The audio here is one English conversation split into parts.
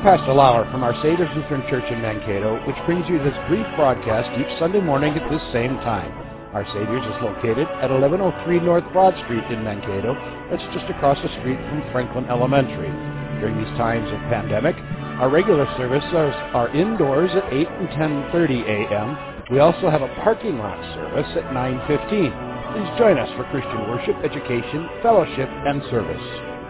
I'm Pastor Lauer from Our Savior's Lutheran Church in Mankato, which brings you this brief broadcast each Sunday morning at this same time. Our Savior's is located at 1103 North Broad Street in Mankato. That's just across the street from Franklin Elementary. During these times of pandemic, our regular services are indoors at 8 and 10:30 a.m. We also have a parking lot service at 9:15. Please join us for Christian worship, education, fellowship, and service.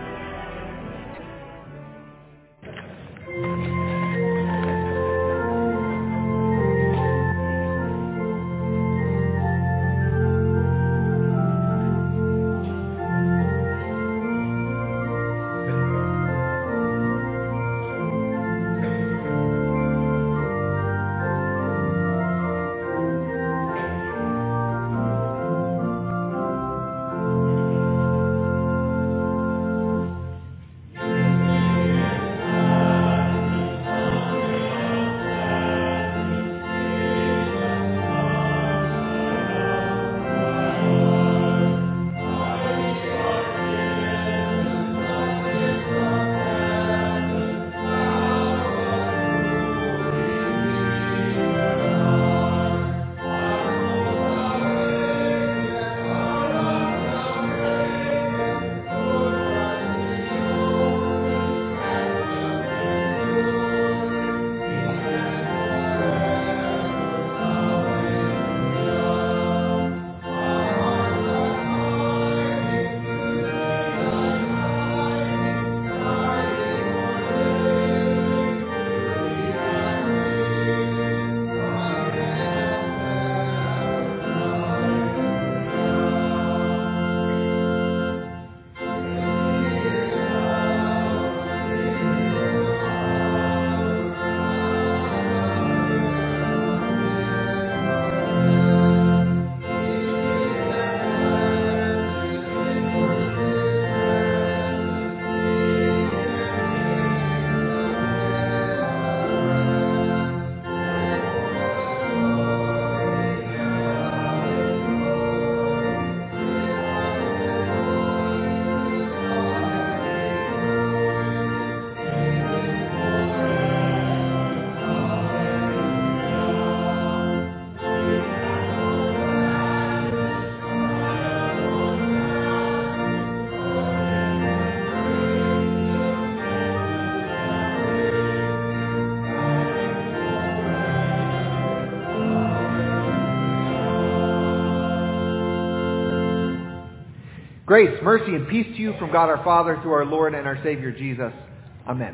Grace, mercy, and peace to you from God our Father through our Lord and our Savior Jesus. Amen.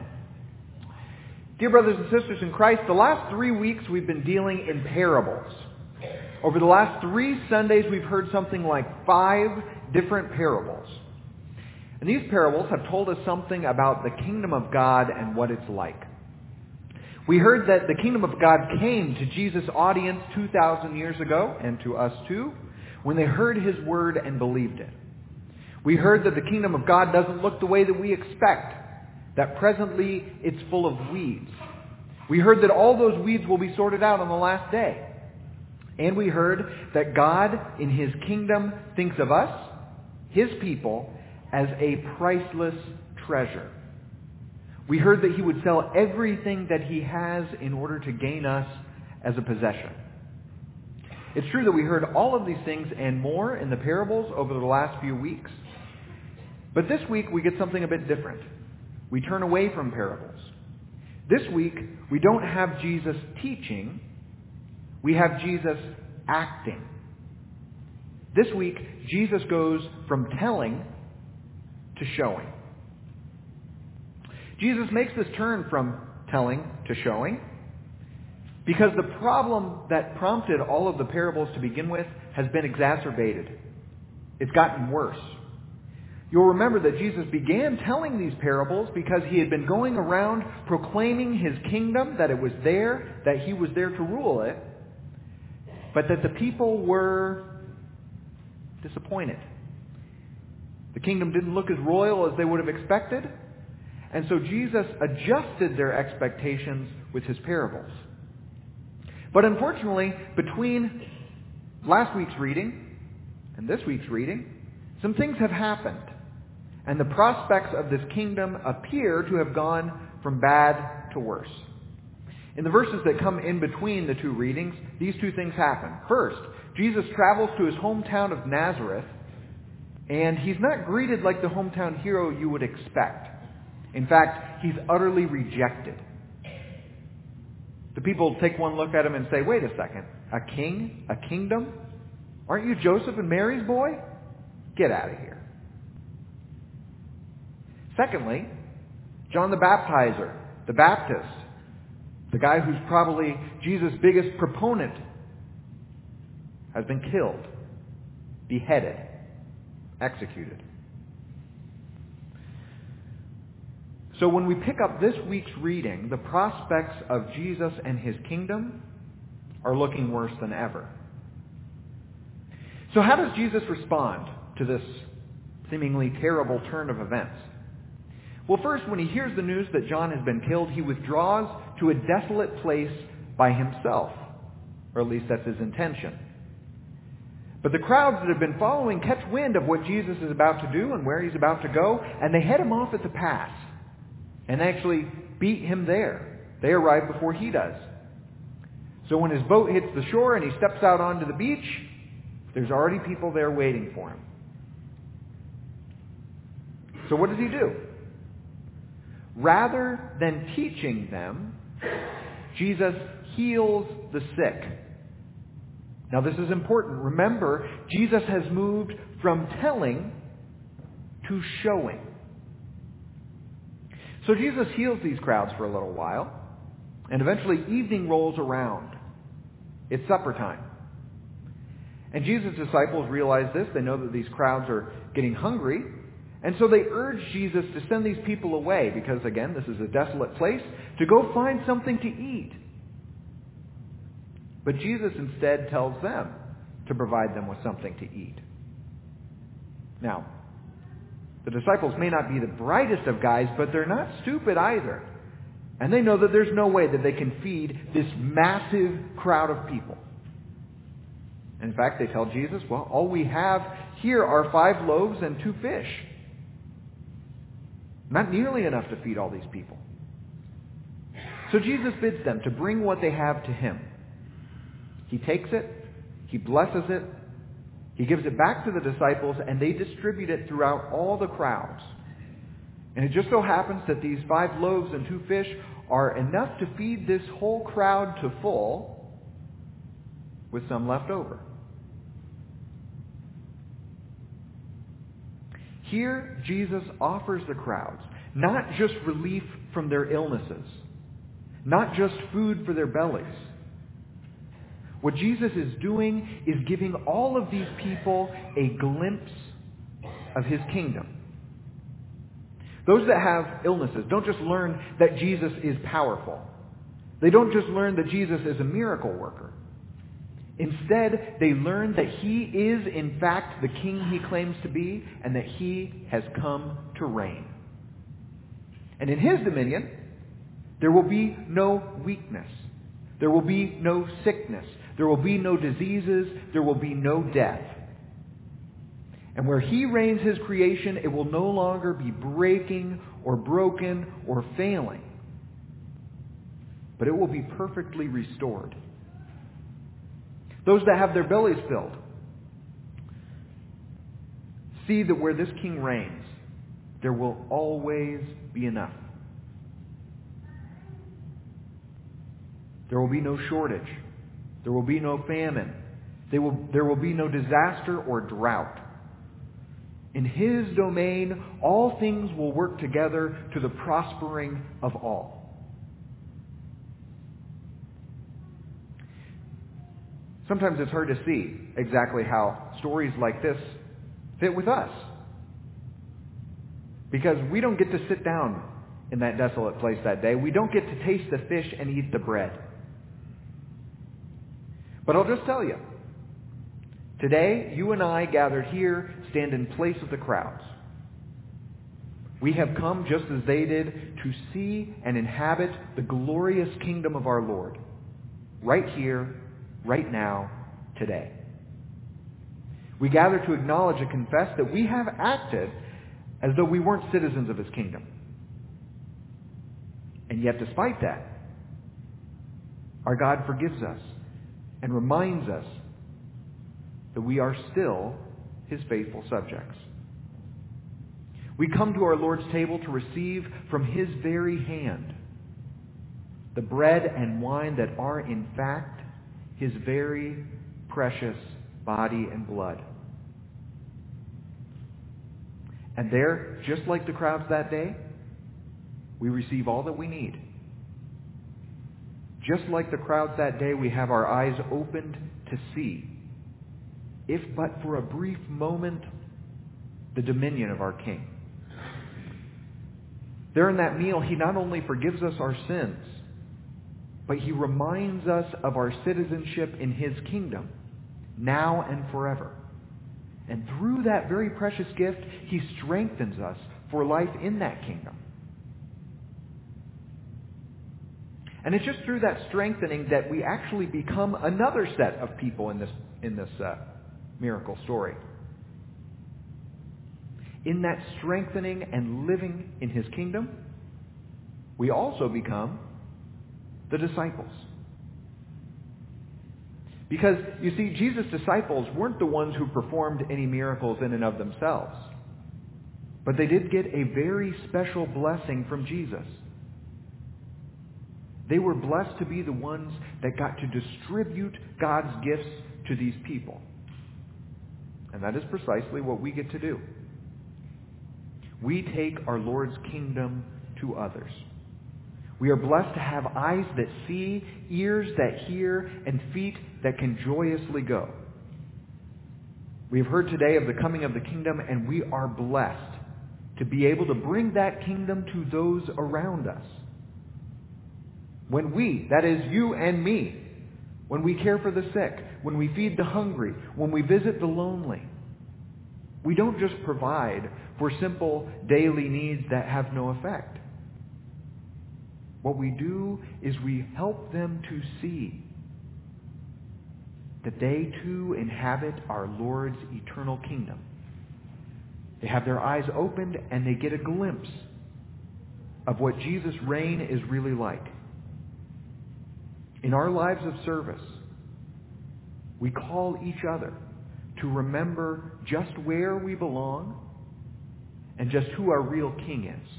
Dear brothers and sisters in Christ, the last 3 weeks we've been dealing in parables. Over the last 3 Sundays we've heard something like 5 different parables. And these parables have told us something about the kingdom of God and what it's like. We heard that the kingdom of God came to Jesus' audience 2,000 years ago, and to us too, when they heard His word and believed it. We heard that the kingdom of God doesn't look the way that we expect, that presently it's full of weeds. We heard that all those weeds will be sorted out on the last day. And we heard that God, in His kingdom, thinks of us, His people, as a priceless treasure. We heard that He would sell everything that He has in order to gain us as a possession. It's true that we heard all of these things and more in the parables over the last few weeks. But this week we get something a bit different. We turn away from parables. This week we don't have Jesus teaching, we have Jesus acting. This week Jesus goes from telling to showing. Jesus makes this turn from telling to showing because the problem that prompted all of the parables to begin with has been exacerbated. It's gotten worse. You'll remember that Jesus began telling these parables because He had been going around proclaiming His kingdom, that it was there, that He was there to rule it, but that the people were disappointed. The kingdom didn't look as royal as they would have expected, and so Jesus adjusted their expectations with His parables. But unfortunately, between last week's reading and this week's reading, some things have happened. And the prospects of this kingdom appear to have gone from bad to worse. In the verses that come in between the two readings, these two things happen. First, Jesus travels to his hometown of Nazareth, and he's not greeted like the hometown hero you would expect. In fact, he's utterly rejected. The people take one look at him and say, "Wait a second, a king? A kingdom? Aren't you Joseph and Mary's boy? Get out of here." Secondly, John the Baptizer, the Baptist, the guy who's probably Jesus' biggest proponent, has been killed, beheaded, executed. So when we pick up this week's reading, the prospects of Jesus and his kingdom are looking worse than ever. So how does Jesus respond to this seemingly terrible turn of events? Well, first, when he hears the news that John has been killed, he withdraws to a desolate place by himself. Or at least that's his intention. But the crowds that have been following catch wind of what Jesus is about to do and where he's about to go, and they head him off at the pass. And actually beat him there. They arrive before he does. So when his boat hits the shore and he steps out onto the beach, there's already people there waiting for him. So what does he do? Rather than teaching them, Jesus heals the sick. Now this is important. Remember, Jesus has moved from telling to showing. So Jesus heals these crowds for a little while, and eventually evening rolls around. It's supper time. And Jesus' disciples realize this. They know that these crowds are getting hungry, and so they urge Jesus to send these people away because, again, this is a desolate place, to go find something to eat. But Jesus instead tells them to provide them with something to eat. Now, the disciples may not be the brightest of guys, but they're not stupid either. And they know that there's no way that they can feed this massive crowd of people. In fact, they tell Jesus, well, all we have here are 5 loaves and 2 fish. Not nearly enough to feed all these people. So Jesus bids them to bring what they have to him. He takes it, he blesses it, he gives it back to the disciples, and they distribute it throughout all the crowds. And it just so happens that these 5 loaves and 2 fish are enough to feed this whole crowd to full, with some left over. Here, Jesus offers the crowds not just relief from their illnesses, not just food for their bellies. What Jesus is doing is giving all of these people a glimpse of his kingdom. Those that have illnesses don't just learn that Jesus is powerful. They don't just learn that Jesus is a miracle worker. Instead, they learn that he is, in fact, the king he claims to be, and that he has come to reign. And in his dominion, there will be no weakness. There will be no sickness. There will be no diseases. There will be no death. And where he reigns his creation, it will no longer be breaking or broken or failing. But it will be perfectly restored. Those that have their bellies filled see that where this king reigns, there will always be enough. There will be no shortage. There will be no famine. There will be no disaster or drought. In his domain, all things will work together to the prospering of all. Sometimes it's hard to see exactly how stories like this fit with us. Because we don't get to sit down in that desolate place that day. We don't get to taste the fish and eat the bread. But I'll just tell you, today, you and I gathered here stand in place of the crowds. We have come just as they did to see and inhabit the glorious kingdom of our Lord. Right here, right now, today. We gather to acknowledge and confess that we have acted as though we weren't citizens of his kingdom. And yet despite that, our God forgives us and reminds us that we are still His faithful subjects. We come to our Lord's table to receive from His very hand the bread and wine that are in fact His very precious body and blood. And there, just like the crowds that day, we receive all that we need. Just like the crowds that day, we have our eyes opened to see, if but for a brief moment, the dominion of our King. There in that meal, He not only forgives us our sins, but He reminds us of our citizenship in His kingdom, now and forever. And through that very precious gift, He strengthens us for life in that kingdom. And it's just through that strengthening that we actually become another set of people in this miracle story. In that strengthening and living in His kingdom, we also become the disciples. Because, you see, Jesus' disciples weren't the ones who performed any miracles in and of themselves. But they did get a very special blessing from Jesus. They were blessed to be the ones that got to distribute God's gifts to these people. And that is precisely what we get to do. We take our Lord's kingdom to others. We are blessed to have eyes that see, ears that hear, and feet that can joyously go. We have heard today of the coming of the kingdom, and we are blessed to be able to bring that kingdom to those around us. When we, that is you and me, when we care for the sick, when we feed the hungry, when we visit the lonely, we don't just provide for simple daily needs that have no effect. What we do is we help them to see that they too inhabit our Lord's eternal kingdom. They have their eyes opened and they get a glimpse of what Jesus' reign is really like. In our lives of service, we call each other to remember just where we belong and just who our real King is.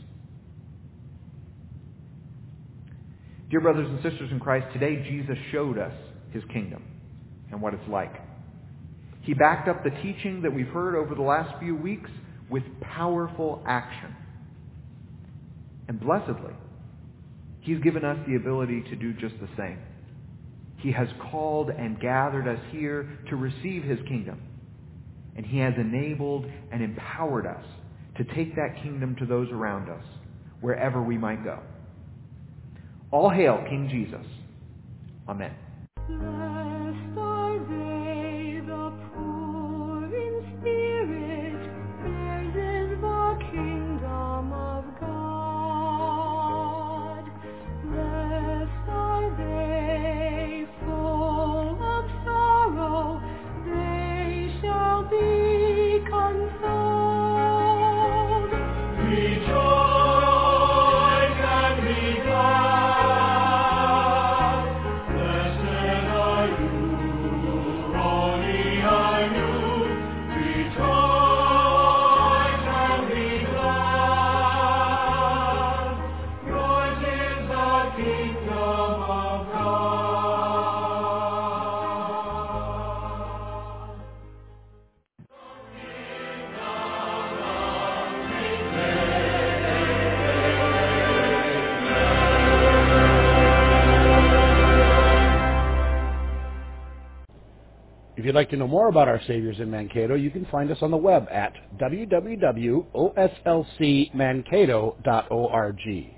Dear brothers and sisters in Christ, today Jesus showed us His kingdom and what it's like. He backed up the teaching that we've heard over the last few weeks with powerful action. And blessedly, He's given us the ability to do just the same. He has called and gathered us here to receive His kingdom. And He has enabled and empowered us to take that kingdom to those around us, wherever we might go. All hail King Jesus. Amen. Blessed are they, the poor in spirit, theirs is the kingdom of God. Blessed are they, full of sorrow, they shall be consoled. Rejoice and be glad. Blessed are you, holy are you. Rejoice and be glad. Yours is the kingdom of God. If you'd like to know more about our Saviors in Mankato, you can find us on the web at www.oslcmankato.org.